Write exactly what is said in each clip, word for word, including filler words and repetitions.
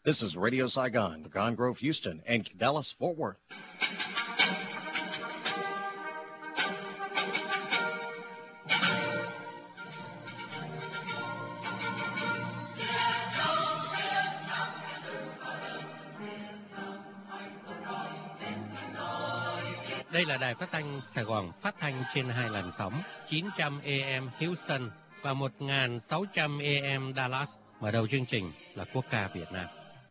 This is Radio Saigon, Pecan Grove, Houston, and Dallas, Fort Worth. Đây là đài phát thanh Sài Gòn, phát thanh trên hai làn sóng chín trăm A M Houston và một nghìn sáu trăm A M Dallas. Mở đầu chương trình là quốc ca Việt Nam.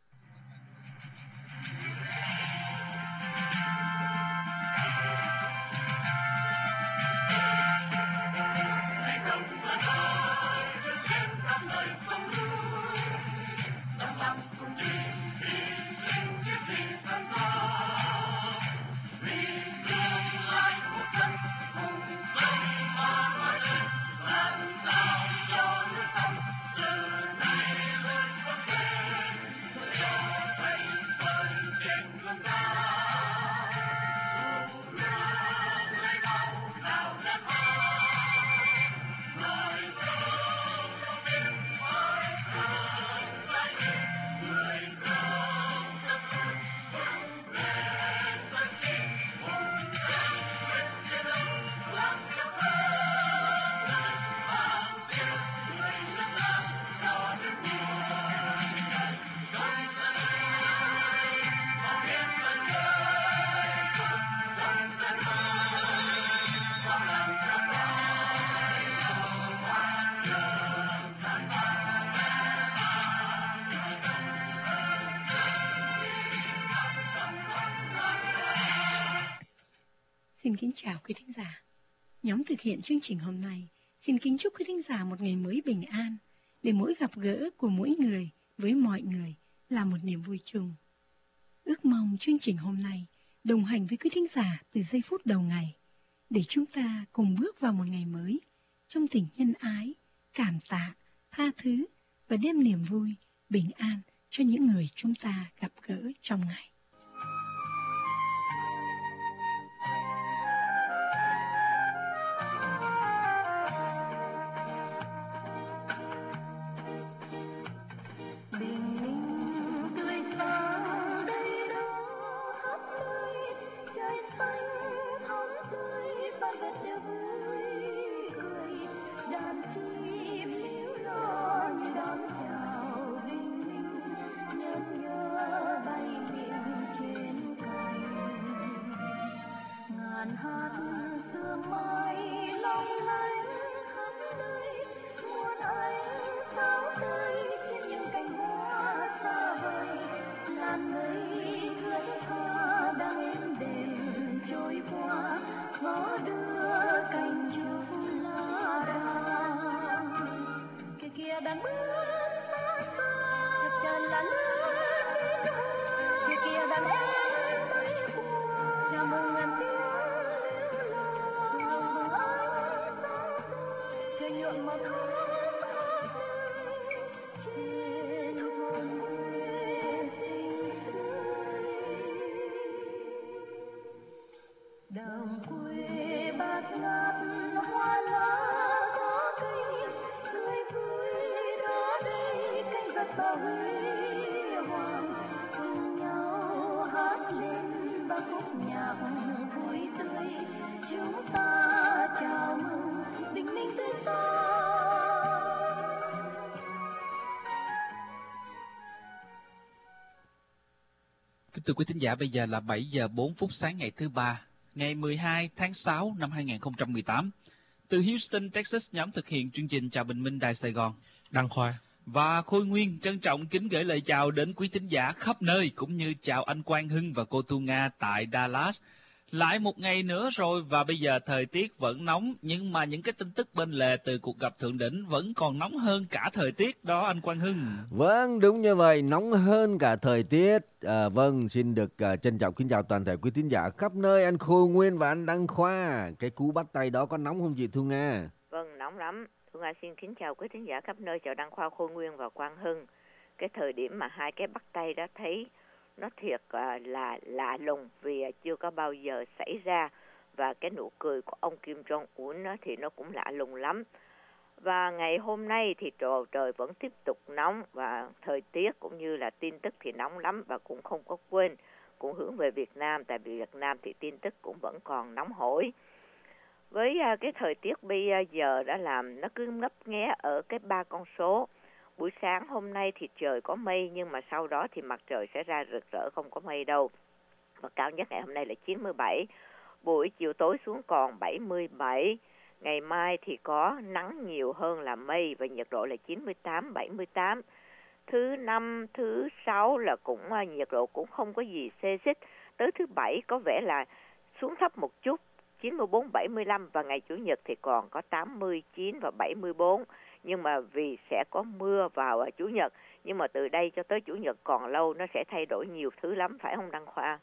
Xin kính chào quý thính giả. Nhóm thực hiện chương trình hôm nay xin kính chúc quý thính giả một ngày mới bình an, để mỗi gặp gỡ của mỗi người với mọi người là một niềm vui chung. Ước mong chương trình hôm nay đồng hành với quý thính giả từ giây phút đầu ngày, để chúng ta cùng bước vào một ngày mới trong tình nhân ái, cảm tạ, tha thứ và đem niềm vui, bình an cho những người chúng ta gặp gỡ trong ngày. Thưa quý thính giả, bây giờ là bảy giờ bốn phút sáng ngày thứ ba, ngày mười hai tháng sáu năm hai nghìn không trăm mười tám. Từ Houston, Texas, nhóm thực hiện chương trình Chào Bình Minh Đài Sài Gòn, Đăng Khoa và Khôi Nguyên trân trọng kính gửi lời chào đến quý thính giả khắp nơi, cũng như chào anh Quang Hưng và cô Tu Nga tại Dallas. Lại một ngày nữa rồi, và bây giờ thời tiết vẫn nóng, nhưng mà những cái tin tức bên lề từ cuộc gặp thượng đỉnh vẫn còn nóng hơn cả thời tiết đó anh Quang Hưng. Vâng, đúng như vậy, nóng hơn cả thời tiết. À, vâng, xin được uh, trân trọng kính chào toàn thể quý thính giả khắp nơi, anh Khôi Nguyên và anh Đăng Khoa. Cái cú bắt tay đó có nóng không chị Thu Nga? Vâng, nóng lắm. Thu Nga xin kính chào quý thính giả khắp nơi, chào Đăng Khoa, Khôi Nguyên và Quang Hưng. Cái thời điểm mà hai cái bắt tay đó thấy nó thiệt uh, là lạ lùng, vì uh, chưa có bao giờ xảy ra, và cái nụ cười của ông Kim Jong Un thì nó cũng lạ lùng lắm. Và ngày hôm nay thì trời, trời vẫn tiếp tục nóng và thời tiết cũng như là tin tức thì nóng lắm, và cũng không có quên cũng hướng về Việt Nam, tại vì Việt Nam thì tin tức cũng vẫn còn nóng hổi. Với uh, cái thời tiết bây giờ đã làm nó cứ ngấp nghé ở cái ba con số. Buổi sáng hôm nay thì trời có mây, nhưng mà sau đó thì mặt trời sẽ ra rực rỡ, không có mây đâu. Và cao nhất ngày hôm nay là chín mươi bảy, buổi chiều tối xuống còn bảy mươi bảy. Ngày mai thì có nắng nhiều hơn là mây và nhiệt độ là chín mươi tám, bảy mươi tám. Thứ năm, thứ sáu là cũng uh, nhiệt độ cũng không có gì xê xích. Tới thứ bảy có vẻ là xuống thấp một chút, chín mươi bốn, bảy mươi lăm, và ngày Chủ nhật thì còn có tám mươi chín và bảy mươi bốn. Nhưng mà vì sẽ có mưa vào Chủ nhật, nhưng mà từ đây cho tới Chủ nhật còn lâu, nó sẽ thay đổi nhiều thứ lắm, phải không Đăng Khoa?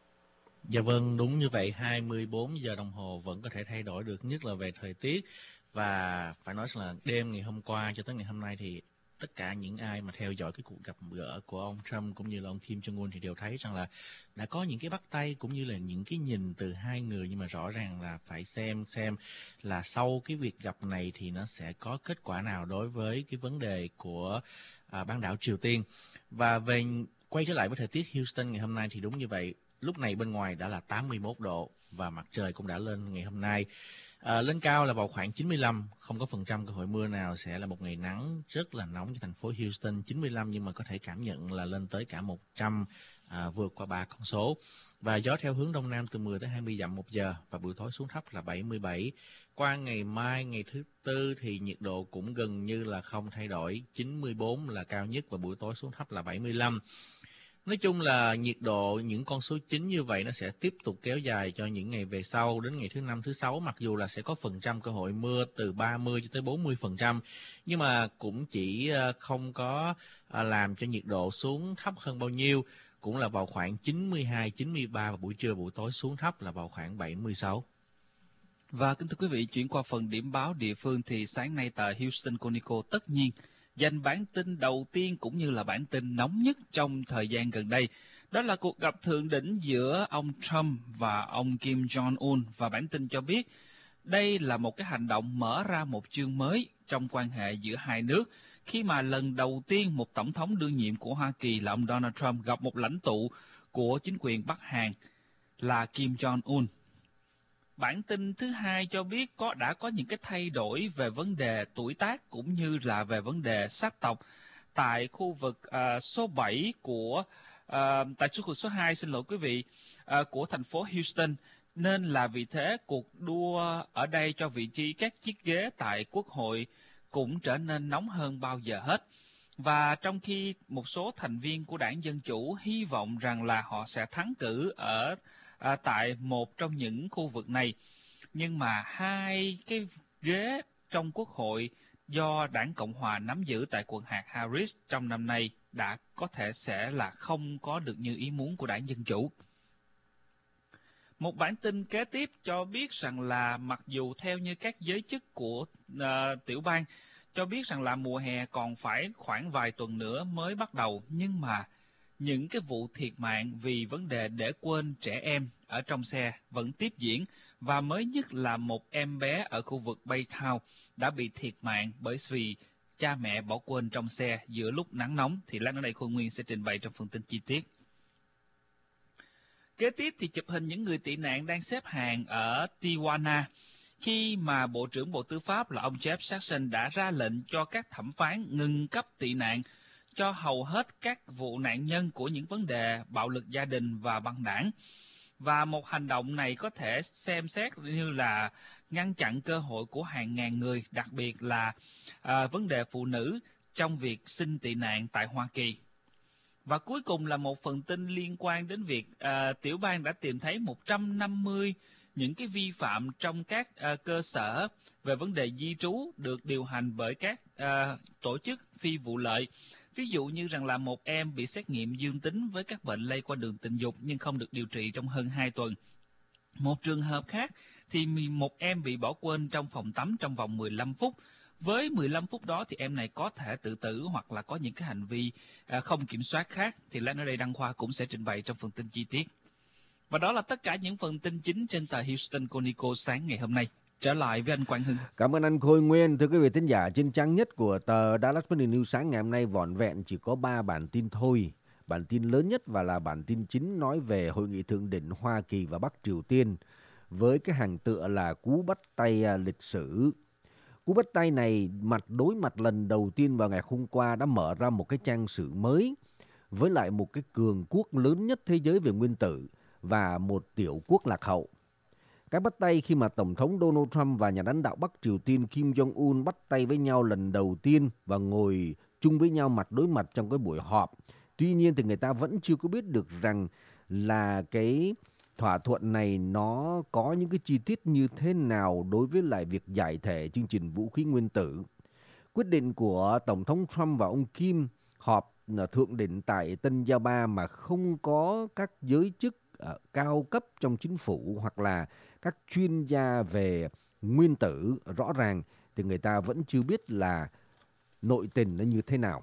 Dạ vâng, đúng như vậy, hai mươi bốn giờ đồng hồ vẫn có thể thay đổi được, nhất là về thời tiết. Và phải nói là đêm ngày hôm qua cho tới ngày hôm nay thì tất cả những ai mà theo dõi cái cuộc gặp gỡ của ông Trump cũng như là ông Kim Jong Un thì đều thấy rằng là đã có những cái bắt tay cũng như là những cái nhìn từ hai người, nhưng mà rõ ràng là phải xem xem là sau cái việc gặp này thì nó sẽ có kết quả nào đối với cái vấn đề của à, bán đảo Triều Tiên. Và về quay trở lại với thời tiết Houston ngày hôm nay thì đúng như vậy, lúc này bên ngoài đã là tám mươi mốt độ và mặt trời cũng đã lên ngày hôm nay. À, lên cao là vào khoảng chín mươi lăm, không có phần trăm cơ hội mưa nào, sẽ là một ngày nắng rất là nóng cho thành phố Houston. Chín mươi lăm nhưng mà có thể cảm nhận là lên tới cả một trăm, à, vượt qua ba con số. Và gió theo hướng đông nam từ mười tới hai mươi dặm một giờ, và buổi tối xuống thấp là bảy mươi bảy. Qua ngày mai, ngày thứ tư thì nhiệt độ cũng gần như là không thay đổi, chín mươi bốn là cao nhất và buổi tối xuống thấp là bảy mươi lăm. Nói chung là nhiệt độ những con số chính như vậy nó sẽ tiếp tục kéo dài cho những ngày về sau, đến ngày thứ năm, thứ sáu, mặc dù là sẽ có phần trăm cơ hội mưa từ ba mươi cho tới bốn mươi phần trăm, nhưng mà cũng chỉ không có làm cho nhiệt độ xuống thấp hơn bao nhiêu, cũng là vào khoảng chín mươi hai, chín mươi ba, và buổi trưa buổi tối xuống thấp là vào khoảng bảy mươi sáu. Và kính thưa quý vị, chuyển qua phần điểm báo địa phương thì sáng nay tờ Houston Chronicle tất nhiên dành bản tin đầu tiên cũng như là bản tin nóng nhất trong thời gian gần đây. Đó là cuộc gặp thượng đỉnh giữa ông Trump và ông Kim Jong-un, và bản tin cho biết đây là một cái hành động mở ra một chương mới trong quan hệ giữa hai nước, khi mà lần đầu tiên một tổng thống đương nhiệm của Hoa Kỳ là ông Donald Trump gặp một lãnh tụ của chính quyền Bắc Hàn là Kim Jong-un. Bản tin thứ hai cho biết có đã có những cái thay đổi về vấn đề tuổi tác cũng như là về vấn đề sắc tộc tại khu vực uh, số bảy của uh, tại khu vực số hai, xin lỗi quý vị, uh, của thành phố Houston, nên là vì thế cuộc đua ở đây cho vị trí các chiếc ghế tại Quốc hội cũng trở nên nóng hơn bao giờ hết. Và trong khi một số thành viên của Đảng Dân Chủ hy vọng rằng là họ sẽ thắng cử ở À, tại một trong những khu vực này, nhưng mà hai cái ghế trong Quốc hội do Đảng Cộng Hòa nắm giữ tại quận hạt Harris trong năm nay đã có thể sẽ là không có được như ý muốn của Đảng Dân Chủ. Một bản tin kế tiếp cho biết rằng là mặc dù theo như các giới chức của uh, tiểu bang cho biết rằng là mùa hè còn phải khoảng vài tuần nữa mới bắt đầu, nhưng mà những cái vụ thiệt mạng vì vấn đề để quên trẻ em ở trong xe vẫn tiếp diễn, và mới nhất là một em bé ở khu vực Baytown đã bị thiệt mạng bởi vì cha mẹ bỏ quên trong xe giữa lúc nắng nóng. Thì lát nữa đây Khôi Nguyên sẽ trình bày trong phần tin chi tiết. Kế tiếp thì chụp hình những người tị nạn đang xếp hàng ở Tijuana, khi mà Bộ trưởng Bộ Tư pháp là ông Jeff Sessions đã ra lệnh cho các thẩm phán ngừng cấp tị nạn cho hầu hết các vụ nạn nhân của những vấn đề bạo lực gia đình và băng đảng. Và một hành động này có thể xem xét như là ngăn chặn cơ hội của hàng ngàn người, đặc biệt là à, vấn đề phụ nữ trong việc xin tị nạn tại Hoa Kỳ. Và cuối cùng là một phần tin liên quan đến việc à, tiểu bang đã tìm thấy một trăm năm mươi những cái vi phạm trong các à, cơ sở về vấn đề di trú được điều hành bởi các à, tổ chức phi vụ lợi. Ví dụ như rằng là một em bị xét nghiệm dương tính với các bệnh lây qua đường tình dục nhưng không được điều trị trong hơn hai tuần. Một trường hợp khác thì một em bị bỏ quên trong phòng tắm trong vòng mười lăm phút. Với mười lăm phút đó thì em này có thể tự tử hoặc là có những cái hành vi không kiểm soát khác. Thì lát nữa đây Đăng Khoa cũng sẽ trình bày trong phần tin chi tiết. Và đó là tất cả những phần tin chính trên tờ Houston Chronicle sáng ngày hôm nay. Trở lại với anh Quang Hưng. Cảm ơn anh Khôi Nguyên. Thưa quý vị thính giả, trên trang nhất của tờ Dallas Morning News sáng ngày hôm nay vỏn vẹn chỉ có ba bản tin thôi. Bản tin lớn nhất và là bản tin chính nói về hội nghị thượng đỉnh Hoa Kỳ và Bắc Triều Tiên với cái hàng tựa là cú bắt tay lịch sử. Cú bắt tay này mặt đối mặt lần đầu tiên vào ngày hôm qua đã mở ra một cái trang sử mới với lại một cái cường quốc lớn nhất thế giới về nguyên tử và một tiểu quốc lạc hậu. Cái bắt tay khi mà Tổng thống Donald Trump và nhà lãnh đạo Bắc Triều Tiên Kim Jong-un bắt tay với nhau lần đầu tiên và ngồi chung với nhau mặt đối mặt trong cái buổi họp. Tuy nhiên thì người ta vẫn chưa có biết được rằng là cái thỏa thuận này nó có những cái chi tiết như thế nào đối với lại việc giải thể chương trình vũ khí nguyên tử. Quyết định của Tổng thống Trump và ông Kim họp thượng đỉnh tại Tân Gia Ba mà không có các giới chức uh, cao cấp trong chính phủ hoặc là các chuyên gia về nguyên tử rõ ràng thì người ta vẫn chưa biết là nội tình nó như thế nào.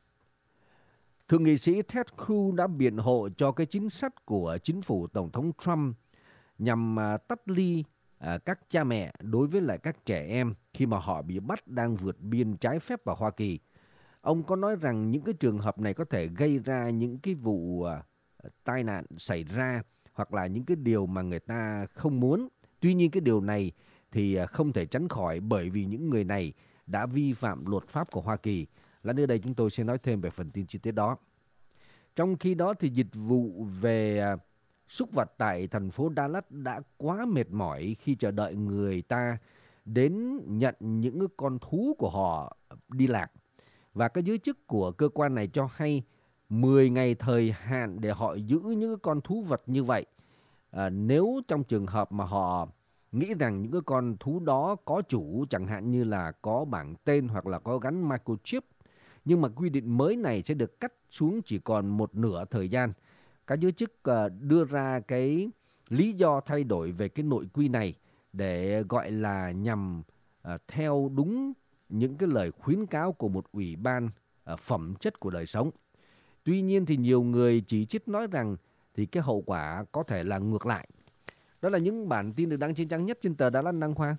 Thượng nghị sĩ Ted Cruz đã biện hộ cho cái chính sách của chính phủ Tổng thống Trump nhằm uh, tách ly uh, các cha mẹ đối với lại các trẻ em khi mà họ bị bắt đang vượt biên trái phép vào Hoa Kỳ. Ông có nói rằng những cái trường hợp này có thể gây ra những cái vụ uh, tai nạn xảy ra hoặc là những cái điều mà người ta không muốn. Tuy nhiên cái điều này thì uh, không thể tránh khỏi bởi vì những người này đã vi phạm luật pháp của Hoa Kỳ. Là nơi đây chúng tôi sẽ nói thêm về phần tin chi tiết đó. Trong khi đó thì dịch vụ về uh, súc vật tại thành phố Dallas đã quá mệt mỏi khi chờ đợi người ta đến nhận những cái con thú của họ đi lạc. Và các giới chức của cơ quan này cho hay mười ngày thời hạn để họ giữ những con thú vật như vậy. À, nếu trong trường hợp mà họ nghĩ rằng những cái con thú đó có chủ, chẳng hạn như là có bảng tên hoặc là có gắn microchip, nhưng mà quy định mới này sẽ được cắt xuống chỉ còn một nửa thời gian. Các giới chức uh, đưa ra cái lý do thay đổi về cái nội quy này để gọi là nhằm uh, theo đúng những cái lời khuyến cáo của một ủy ban uh, phẩm chất của đời sống. Tuy nhiên thì nhiều người chỉ trích nói rằng thì cái hậu quả có thể là ngược lại. Đó là những bản tin được đăng trên trang nhất trên tờ Dallas Đăng Khoa.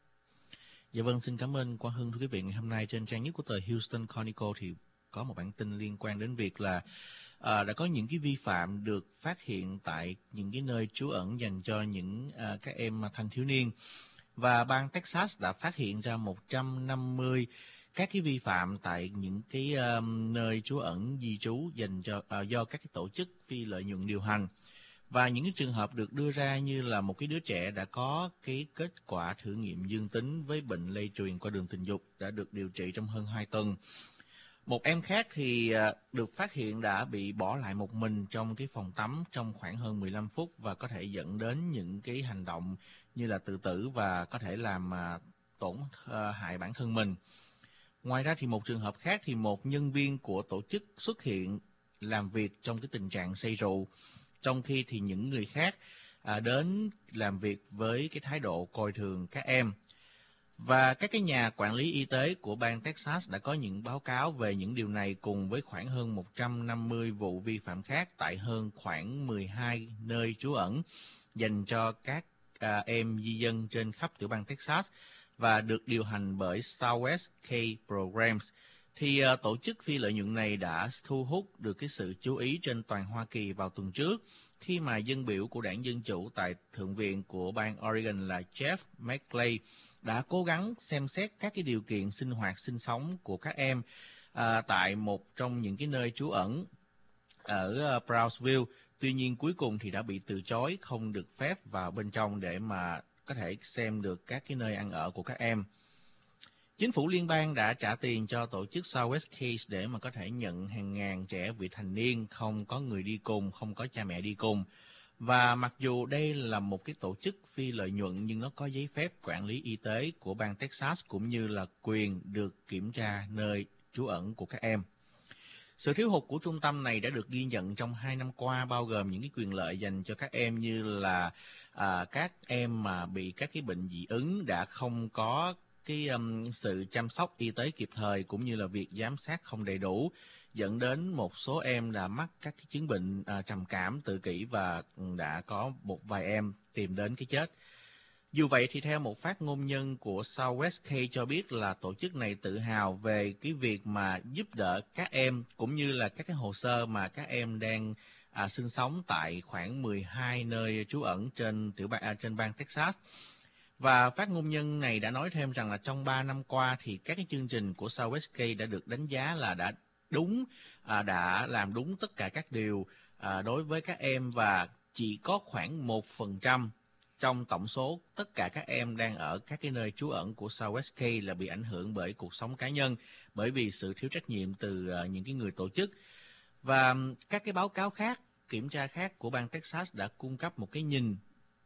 Dạ vâng, xin cảm ơn Quang Hưng. Thưa quý vị, ngày hôm nay trên trang nhất của tờ Houston Chronicle thì có một bản tin liên quan đến việc là à, đã có những cái vi phạm được phát hiện tại những cái nơi trú ẩn dành cho những à, các em thanh thiếu niên. Và bang Texas đã phát hiện ra một trăm năm mươi các cái vi phạm tại những cái um, nơi trú ẩn di trú dành cho uh, do các cái tổ chức phi lợi nhuận điều hành. Và những cái trường hợp được đưa ra như là một cái đứa trẻ đã có cái kết quả thử nghiệm dương tính với bệnh lây truyền qua đường tình dục, đã được điều trị trong hơn hai tuần. Một em khác thì được phát hiện đã bị bỏ lại một mình trong cái phòng tắm trong khoảng hơn mười lăm phút và có thể dẫn đến những cái hành động như là tự tử và có thể làm tổn hại bản thân mình. Ngoài ra thì một trường hợp khác thì một nhân viên của tổ chức xuất hiện làm việc trong cái tình trạng say rượu, trong khi thì những người khác à, đến làm việc với cái thái độ coi thường các em. Và các cái nhà quản lý y tế của bang Texas đã có những báo cáo về những điều này cùng với khoảng hơn một trăm năm mươi vụ vi phạm khác tại hơn khoảng mười hai nơi trú ẩn dành cho các à, em di dân trên khắp tiểu bang Texas và được điều hành bởi Southwest K Programs. Thì uh, tổ chức phi lợi nhuận này đã thu hút được cái sự chú ý trên toàn Hoa Kỳ vào tuần trước khi mà dân biểu của đảng Dân Chủ tại Thượng viện của bang Oregon là Jeff McClay đã cố gắng xem xét các cái điều kiện sinh hoạt sinh sống của các em uh, tại một trong những cái nơi trú ẩn ở uh, Brownsville. Tuy nhiên cuối cùng thì đã bị từ chối, không được phép vào bên trong để mà có thể xem được các cái nơi ăn ở của các em. Chính phủ liên bang đã trả tiền cho tổ chức Southwest Case để mà có thể nhận hàng ngàn trẻ vị thành niên không có người đi cùng, không có cha mẹ đi cùng. Và mặc dù đây là một cái tổ chức phi lợi nhuận nhưng nó có giấy phép quản lý y tế của bang Texas cũng như là quyền được kiểm tra nơi trú ẩn của các em. Sự thiếu hụt của trung tâm này đã được ghi nhận trong hai năm qua, bao gồm những cái quyền lợi dành cho các em như là à, các em mà bị các cái bệnh dị ứng đã không có cái um, sự chăm sóc y tế kịp thời cũng như là việc giám sát không đầy đủ, dẫn đến một số em đã mắc các cái chứng bệnh à, trầm cảm, tự kỷ và đã có một vài em tìm đến cái chết. Dù vậy thì theo một phát ngôn nhân của Southwest K cho biết là tổ chức này tự hào về cái việc mà giúp đỡ các em cũng như là các cái hồ sơ mà các em đang à, sinh sống tại khoảng mười hai nơi trú ẩn trên tiểu bang à, trên bang Texas. Và phát ngôn nhân này đã nói thêm rằng là trong ba năm qua thì các cái chương trình của Southwest K đã được đánh giá là đã đúng, à, đã làm đúng tất cả các điều à, đối với các em, và chỉ có khoảng một phần trăm trong tổng số tất cả các em đang ở các cái nơi trú ẩn của Southwest K là bị ảnh hưởng bởi cuộc sống cá nhân, bởi vì sự thiếu trách nhiệm từ uh, những cái người tổ chức. Và các cái báo cáo khác, kiểm tra khác của bang Texas đã cung cấp một cái nhìn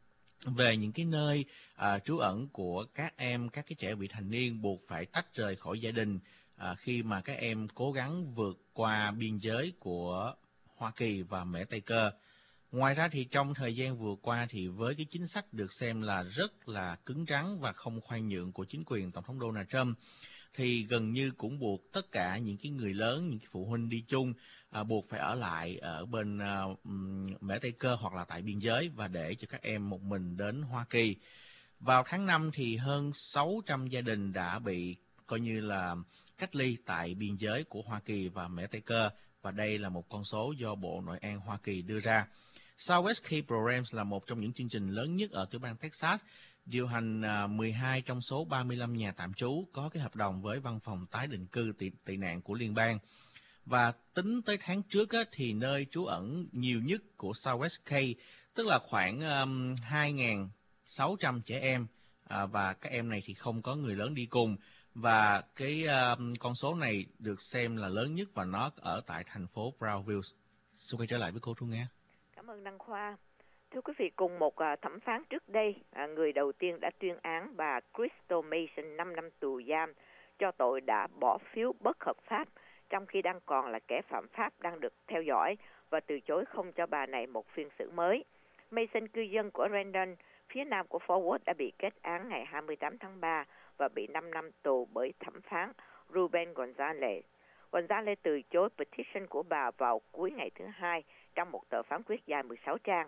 về những cái nơi uh, trú ẩn của các em, các cái trẻ vị thành niên buộc phải tách rời khỏi gia đình uh, khi mà các em cố gắng vượt qua biên giới của Hoa Kỳ và Mễ Tây Cơ. Ngoài ra thì trong thời gian vừa qua thì với cái chính sách được xem là rất là cứng rắn và không khoan nhượng của chính quyền Tổng thống Donald Trump, thì gần như cũng buộc tất cả những cái người lớn, những cái phụ huynh đi chung à, buộc phải ở lại ở bên à, Mễ Tây Cơ hoặc là tại biên giới và để cho các em một mình đến Hoa Kỳ. Vào tháng năm thì hơn sáu trăm gia đình đã bị coi như là cách ly tại biên giới của Hoa Kỳ và Mễ Tây Cơ, và đây là một con số do Bộ Nội an Hoa Kỳ đưa ra. Southwest K Programs là một trong những chương trình lớn nhất ở tiểu bang Texas, điều hành mười hai trong số ba mươi lăm nhà tạm trú có cái hợp đồng với văn phòng tái định cư tị, tị nạn của liên bang. Và tính tới tháng trước á, thì nơi trú ẩn nhiều nhất của Southwest K, tức là khoảng um, hai nghìn sáu trăm trẻ em, à, và các em này thì không có người lớn đi cùng. Và cái um, con số này được xem là lớn nhất và nó ở tại thành phố Brownsville. Xin quay trở lại với cô Thu Nga. Cảm ơn Đăng Khoa. Thưa quý vị, cùng một uh, thẩm phán trước đây, uh, người đầu tiên đã tuyên án bà Crystal Mason năm năm tù giam cho tội đã bỏ phiếu bất hợp pháp, trong khi đang còn là kẻ phạm pháp đang được theo dõi, và từ chối không cho bà này một phiên xử mới. Mason, cư dân của Rendon, phía nam của Fort Worth, đã bị kết án ngày hai mươi tám tháng ba và bị năm năm tù bởi thẩm phán Ruben Gonzalez. Gonzalez từ chối petition của bà vào cuối ngày thứ hai trong một tờ phán quyết dài mười sáu trang.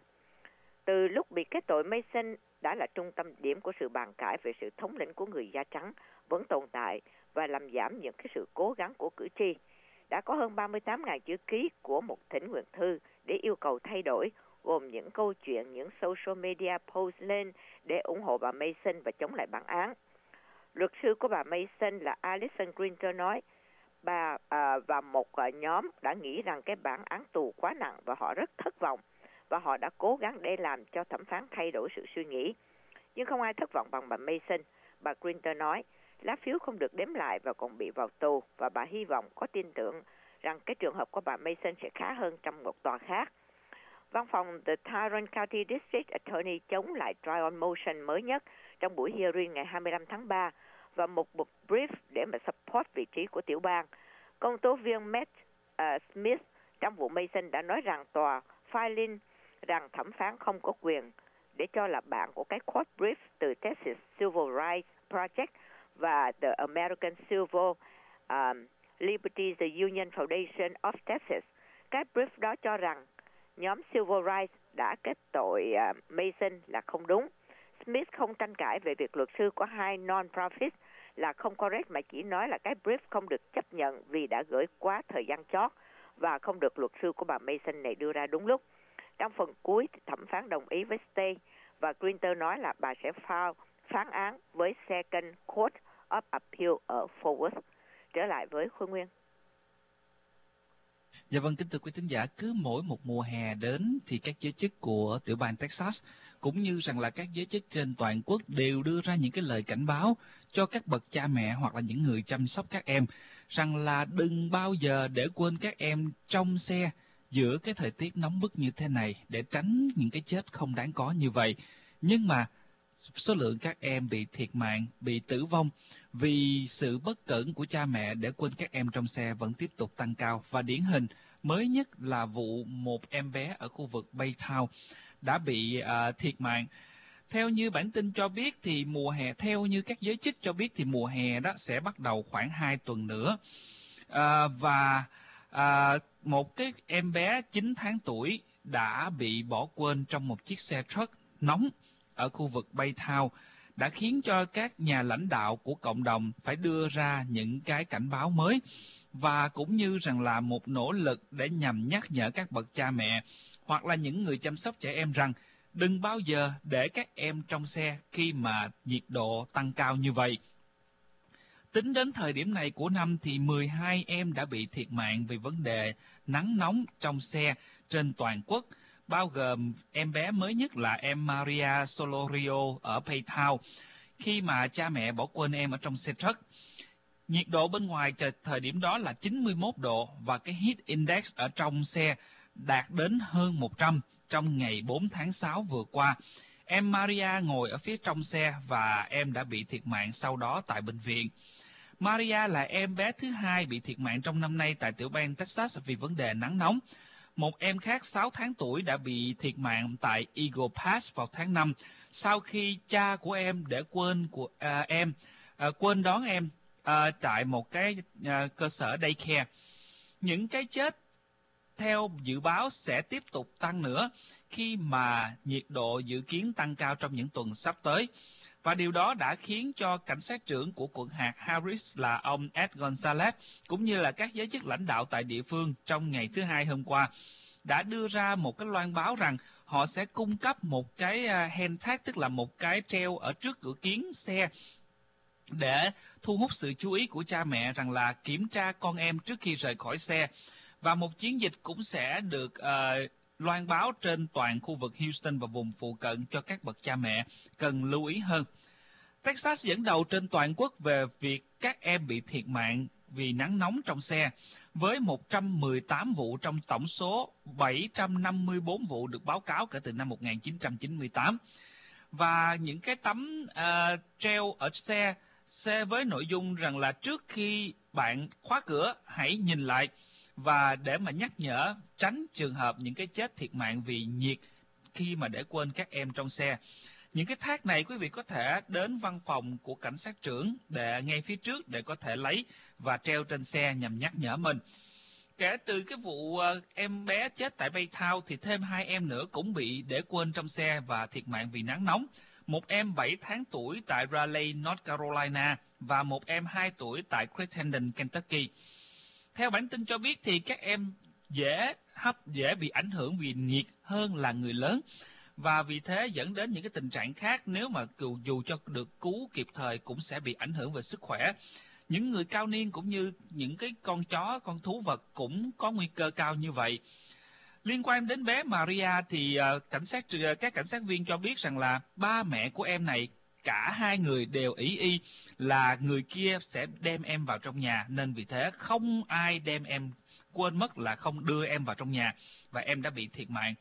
Từ lúc bị kết tội, Mason đã là trung tâm điểm của sự bàn cãi về sự thống lĩnh của người da trắng vẫn tồn tại và làm giảm những cái sự cố gắng của cử tri. Đã có hơn ba mươi tám nghìn chữ ký của một thỉnh nguyện thư để yêu cầu thay đổi, gồm những câu chuyện, những social media post lên để ủng hộ bà Mason và chống lại bản án. Luật sư của bà Mason là Alison Grinter nói, bà à, và một à, nhóm đã nghĩ rằng cái bản án tù quá nặng và họ rất thất vọng, và họ đã cố gắng để làm cho thẩm phán thay đổi sự suy nghĩ. Nhưng không ai thất vọng bằng bà Mason. Bà Grinter nói, lá phiếu không được đếm lại và còn bị vào tù, và bà hy vọng, có tin tưởng rằng cái trường hợp của bà Mason sẽ khá hơn trong một tòa khác. Văn phòng The Tarrant County District Attorney chống lại trial motion mới nhất trong buổi hearing ngày hai mươi lăm tháng ba và một bục brief để mà support vị trí của tiểu bang. Công tố viên Matt uh, Smith trong vụ Mason đã nói rằng tòa filing rằng thẩm phán không có quyền để cho là bạn của cái court brief từ Texas Civil Rights Project và The American Civil um, Liberties the Union Foundation of Texas. Cái brief đó cho rằng nhóm Civil Rights đã kết tội uh, Mason là không đúng. Smith không tranh cãi về việc luật sư của hai non-profit là không correct, mà chỉ nói là cái brief không được chấp nhận vì đã gửi quá thời gian chót và không được luật sư của bà Mason này đưa ra đúng lúc. Trong phần cuối, thẩm phán đồng ý với stay và Grinter nói là bà sẽ file phán án với Second Court of Appeal ở Fort Worth. Trở lại với Khôi Nguyên. Dạ vâng, kính thưa quý thính giả, cứ mỗi một mùa hè đến thì các giới chức của tiểu bang Texas cũng như rằng là các giới chức trên toàn quốc đều đưa ra những cái lời cảnh báo cho các bậc cha mẹ hoặc là những người chăm sóc các em rằng là đừng bao giờ để quên các em trong xe giữa cái thời tiết nóng bức như thế này để tránh những cái chết không đáng có như vậy. Nhưng mà số lượng các em bị thiệt mạng, bị tử vong vì sự bất cẩn của cha mẹ để quên các em trong xe vẫn tiếp tục tăng cao. Và điển hình mới nhất là vụ một em bé ở khu vực Baytown đã bị uh, thiệt mạng. Theo như bản tin cho biết thì mùa hè, theo như các giới chức cho biết thì mùa hè đó sẽ bắt đầu khoảng hai tuần nữa. Uh, và uh, một cái em bé chín tháng tuổi đã bị bỏ quên trong một chiếc xe truck nóng ở khu vực Baytown. đã khiến cho các nhà lãnh đạo của cộng đồng phải đưa ra những cái cảnh báo mới, và cũng như rằng là một nỗ lực để nhằm nhắc nhở các bậc cha mẹ hoặc là những người chăm sóc trẻ em rằng đừng bao giờ để các em trong xe khi mà nhiệt độ tăng cao như vậy. Tính đến thời điểm này của năm thì mười hai em đã bị thiệt mạng vì vấn đề nắng nóng trong xe trên toàn quốc, bao gồm em bé mới nhất là em Maria Solorio ở Baytown, khi mà cha mẹ bỏ quên em ở trong xe truck. Nhiệt độ bên ngoài thời điểm đó là chín mươi mốt độ và cái heat index ở trong xe đạt đến hơn một trăm trong ngày bốn tháng sáu vừa qua. Em Maria ngồi ở phía trong xe và em đã bị thiệt mạng sau đó tại bệnh viện. Maria là em bé thứ hai bị thiệt mạng trong năm nay tại tiểu bang Texas vì vấn đề nắng nóng. Một em khác sáu tháng tuổi đã bị thiệt mạng tại Eagle Pass vào tháng năm sau khi cha của em để quên của à, em à, quên đón em à, tại một cái à, cơ sở daycare. Những cái chết theo dự báo sẽ tiếp tục tăng nữa khi mà nhiệt độ dự kiến tăng cao trong những tuần sắp tới. Và điều đó đã khiến cho cảnh sát trưởng của quận hạt Harris là ông Ed Gonzalez cũng như là các giới chức lãnh đạo tại địa phương trong ngày thứ Hai hôm qua đã đưa ra một cái loan báo rằng họ sẽ cung cấp một cái hand tag, tức là một cái treo ở trước cửa kiến xe để thu hút sự chú ý của cha mẹ rằng là kiểm tra con em trước khi rời khỏi xe. Và một chiến dịch cũng sẽ được uh, loan báo trên toàn khu vực Houston và vùng phụ cận cho các bậc cha mẹ cần lưu ý hơn. Texas dẫn đầu trên toàn quốc về việc các em bị thiệt mạng vì nắng nóng trong xe, với một trăm mười tám vụ trong tổng số bảy trăm năm mươi tư vụ được báo cáo kể từ năm một nghìn chín trăm chín mươi tám. Và những cái tấm uh, treo ở xe, xe với nội dung rằng là trước khi bạn khóa cửa hãy nhìn lại, và để mà nhắc nhở tránh trường hợp những cái chết thiệt mạng vì nhiệt khi mà để quên các em trong xe. Những cái thác này quý vị có thể đến văn phòng của cảnh sát trưởng để ngay phía trước để có thể lấy và treo trên xe nhằm nhắc nhở mình. Kể từ cái vụ uh, em bé chết tại Baytown thì thêm hai em nữa cũng bị để quên trong xe và thiệt mạng vì nắng nóng. Một em bảy tháng tuổi tại Raleigh, North Carolina và một em hai tuổi tại Crittenden, Kentucky. Theo bản tin cho biết thì các em dễ hấp dễ bị ảnh hưởng vì nhiệt hơn là người lớn, và vì thế dẫn đến những cái tình trạng khác nếu mà dù cho được cứu kịp thời cũng sẽ bị ảnh hưởng về sức khỏe. Những người cao niên cũng như những cái con chó, con thú vật cũng có nguy cơ cao như vậy. Liên quan đến bé Maria thì uh, cảnh sát các cảnh sát viên cho biết rằng là ba mẹ của em này, cả hai người đều ý y là người kia sẽ đem em vào trong nhà, nên vì thế không ai đem em, quên mất là không đưa em vào trong nhà và em đã bị thiệt mạng.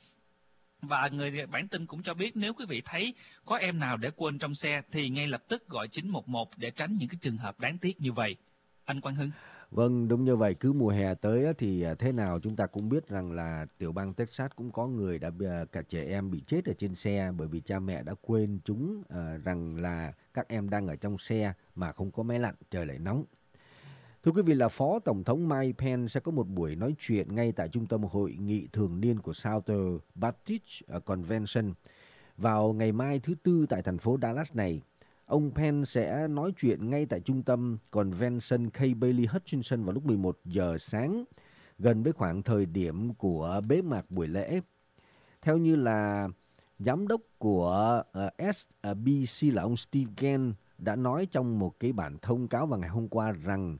Và người bản tin cũng cho biết nếu quý vị thấy có em nào để quên trong xe thì ngay lập tức gọi chín một một để tránh những cái trường hợp đáng tiếc như vậy. Anh Quang Hưng. Vâng, đúng như vậy. Cứ mùa hè tới thì thế nào chúng ta cũng biết rằng là tiểu bang Texas cũng có người đã cả trẻ em bị chết ở trên xe bởi vì cha mẹ đã quên chúng uh, rằng là các em đang ở trong xe mà không có máy lạnh, trời lại nóng. Thưa quý vị, là Phó Tổng thống Mike Pence sẽ có một buổi nói chuyện ngay tại trung tâm hội nghị thường niên của Southern Baptist Convention vào ngày mai thứ Tư tại thành phố Dallas này. Ông Pence sẽ nói chuyện ngay tại trung tâm Convention K. Bailey Hutchinson vào lúc mười một giờ sáng, gần với khoảng thời điểm của bế mạc buổi lễ. Theo như là giám đốc của uh, S B C là ông Steve Gann đã nói trong một cái bản thông cáo vào ngày hôm qua rằng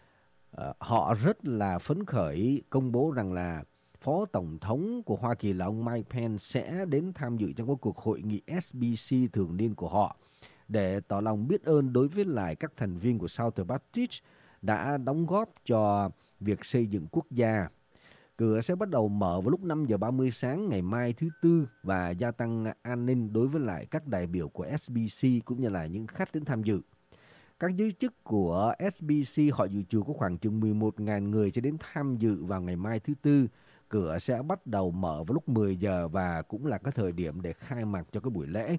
uh, họ rất là phấn khởi công bố rằng là Phó Tổng thống của Hoa Kỳ là ông Mike Pence sẽ đến tham dự trong các cuộc hội nghị S B C thường niên của họ để tỏ lòng biết ơn đối với lại các thành viên của Southern Baptist đã đóng góp cho việc xây dựng quốc gia. Cửa sẽ bắt đầu mở vào lúc năm giờ ba mươi sáng ngày mai thứ Tư và gia tăng an ninh đối với lại các đại biểu của S B C cũng như là những khách đến tham dự. Các giới chức của S B C họ dự trù có khoảng chừng mười một nghìn người sẽ đến tham dự vào ngày mai thứ Tư. Cửa sẽ bắt đầu mở vào lúc mười giờ và cũng là cái thời điểm để khai mạc cho cái buổi lễ.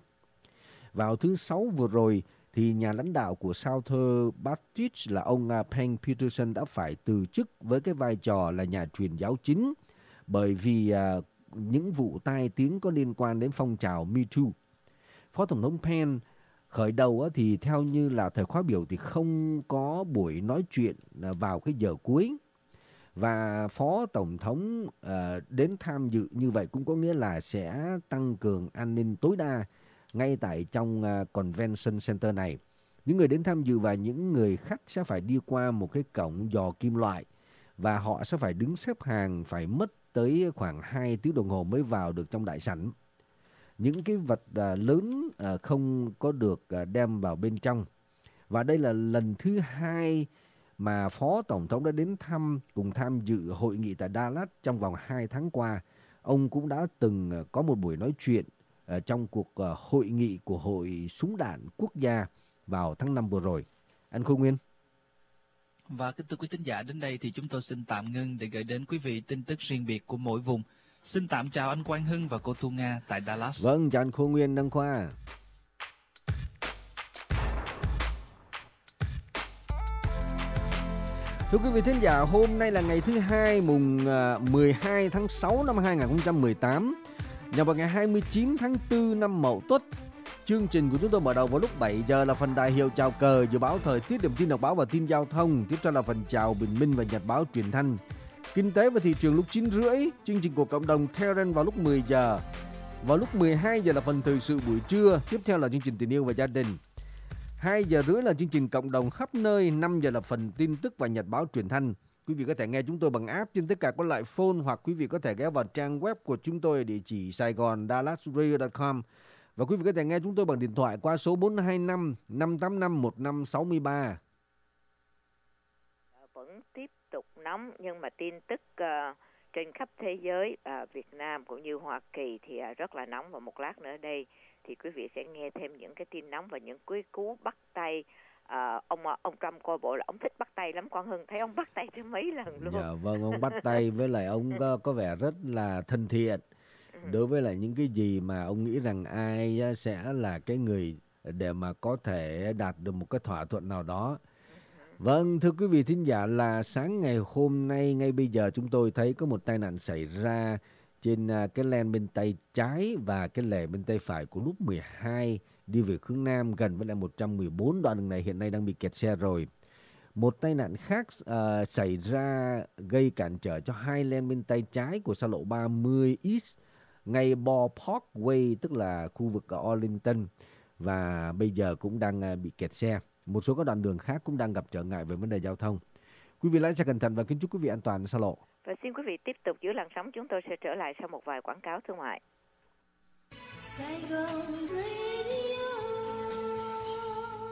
Vào thứ Sáu vừa rồi thì nhà lãnh đạo của Southern Baptist là ông Penn Peterson đã phải từ chức với cái vai trò là nhà truyền giáo chính bởi vì uh, những vụ tai tiếng có liên quan đến phong trào Me Too. Phó Tổng thống Penn khởi đầu á, thì theo như là thời khóa biểu thì không có buổi nói chuyện vào cái giờ cuối. Và Phó Tổng thống uh, đến tham dự như vậy cũng có nghĩa là sẽ tăng cường an ninh tối đa ngay tại trong uh, Convention Center này. Những người đến tham dự và những người khách sẽ phải đi qua một cái cổng giò kim loại và họ sẽ phải đứng xếp hàng, phải mất tới khoảng hai tiếng đồng hồ mới vào được trong đại sảnh. Những cái vật uh, lớn uh, không có được uh, đem vào bên trong. Và đây là lần thứ hai mà Phó Tổng thống đã đến thăm cùng tham dự hội nghị tại Dallas trong vòng hai tháng qua. Ông cũng đã từng có một buổi nói chuyện uh, trong cuộc uh, hội nghị của Hội Súng đạn Quốc gia vào tháng năm vừa rồi. Anh Khôi Nguyên. Và kính thưa quý thính giả, đến đây thì chúng tôi xin tạm ngưng để gửi đến quý vị tin tức riêng biệt của mỗi vùng. Xin tạm chào anh Quang Hưng và cô Thu Nga tại Dallas. Vâng, chào anh Khôi Nguyên, Đăng Khoa. Thưa quý vị thính giả, hôm nay là ngày thứ hai mùng mười hai tháng sáu năm hai nghìn không trăm mười tám, nhằm vào ngày hai mươi chín tháng tư năm Mậu Tuất. Chương trình của chúng tôi mở đầu vào lúc bảy giờ là phần đại hiệu chào cờ, dự báo thời tiết, điểm tin đọc báo và tin giao thông. Tiếp theo là phần chào bình minh và nhật báo truyền thanh. Kinh tế và thị trường lúc chín rưỡi, chương trình của cộng đồng Terren vào lúc mười giờ. Vào lúc mười hai giờ là phần thời sự buổi trưa, tiếp theo là chương trình tình yêu và gia đình. hai giờ rưỡi là chương trình cộng đồng khắp nơi, năm giờ là phần tin tức và nhật báo truyền thanh. Quý vị có thể nghe chúng tôi bằng app trên tất cả các loại phone, hoặc quý vị có thể ghé vào trang web của chúng tôi ở địa chỉ saigon dallas radio chấm com. Và quý vị có thể nghe chúng tôi bằng điện thoại qua số bốn hai năm năm tám năm một năm sáu ba. Vẫn tiếp tục nóng, nhưng mà tin tức uh, trên khắp thế giới, uh, Việt Nam cũng như Hoa Kỳ thì uh, rất là nóng. Và một lát nữa đây thì quý vị sẽ nghe thêm những cái tin nóng và những cái cú bắt tay. Uh, ông ông Trump coi bộ là ông thích bắt tay lắm, Quang Hưng thấy ông bắt tay thêm mấy lần luôn. Dạ vâng, ông bắt tay với lại ông có, có vẻ rất là thân thiện đối với lại những cái gì mà ông nghĩ rằng ai sẽ là cái người để mà có thể đạt được một cái thỏa thuận nào đó. Vâng, thưa quý vị thính giả, là sáng ngày hôm nay, ngay bây giờ chúng tôi thấy có một tai nạn xảy ra trên cái lane bên tay trái và cái lề bên tay phải của nút mười hai đi về hướng Nam gần với lại một trăm mười bốn. Đoạn đường này hiện nay đang bị kẹt xe rồi. Một tai nạn khác uh, xảy ra gây cản trở cho hai lane bên tay trái của xa lộ ba mươi East ngay Ball Parkway, tức là khu vực ở Arlington, và bây giờ cũng đang uh, bị kẹt xe. Một số các đoạn đường khác cũng đang gặp trở ngại về vấn đề giao thông. Quý vị lái xe cẩn thận và kính chúc quý vị an toàn xa lộ. Và xin quý vị tiếp tục giữ làn sóng, chúng tôi sẽ trở lại sau một vài quảng cáo thương mại. Sài Gòn